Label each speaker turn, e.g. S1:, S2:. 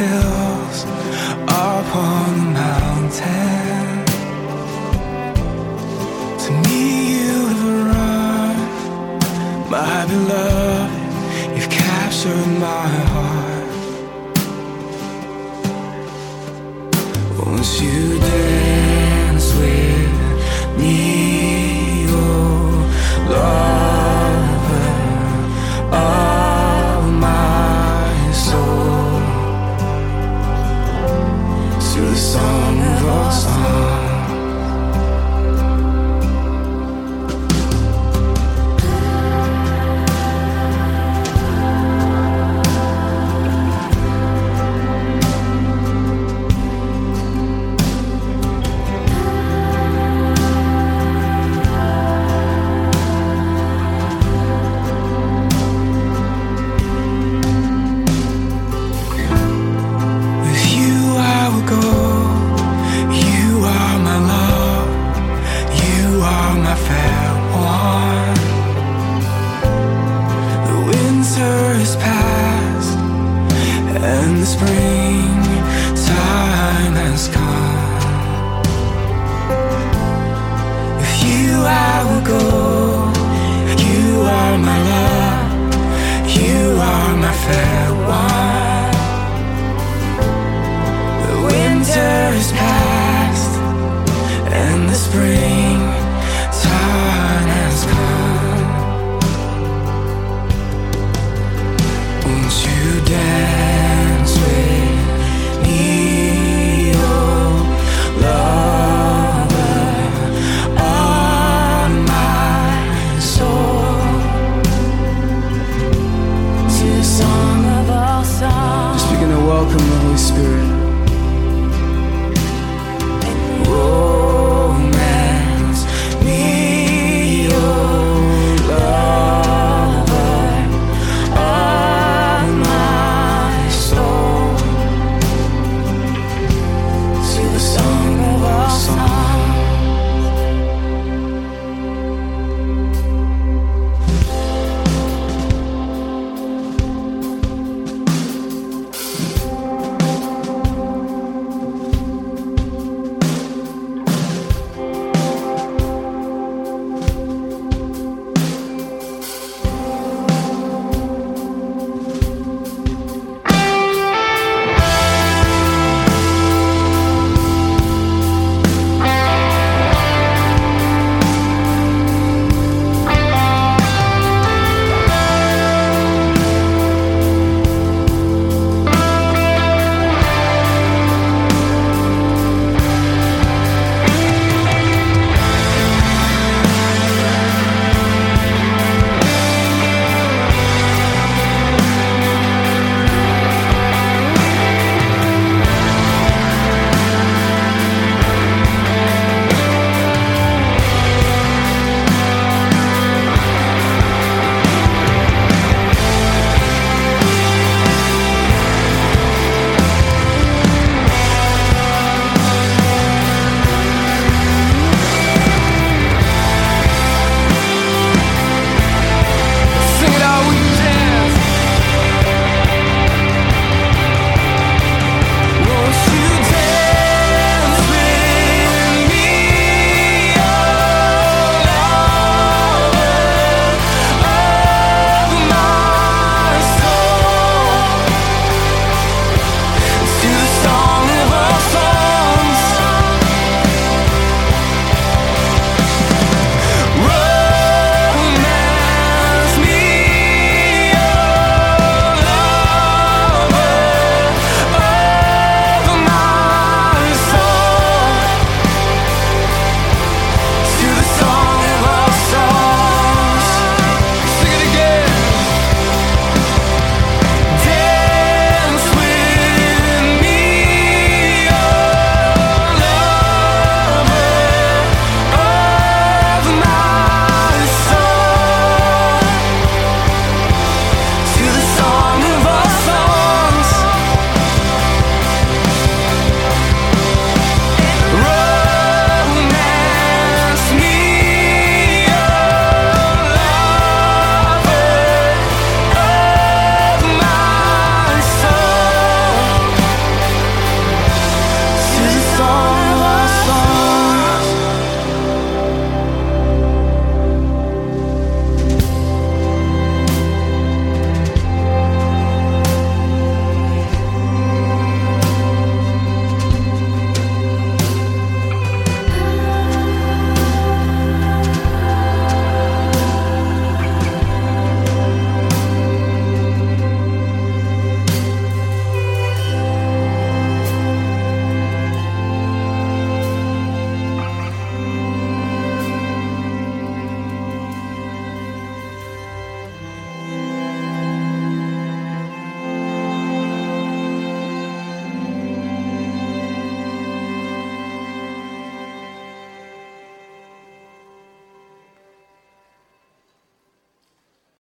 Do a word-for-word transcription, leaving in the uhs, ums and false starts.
S1: hills, upon the mountain. To me you have run, my beloved, you've captured my heart. Won't you dance with me, oh lover of my soul, to the song of our song. And the spring time has come. With you I will go. You are my love, you are my fair one. The winter is past and the spring time has come. Won't you dance with me, oh lover of my soul,
S2: to the song of all songs.
S1: Just begin to welcome the Holy Spirit.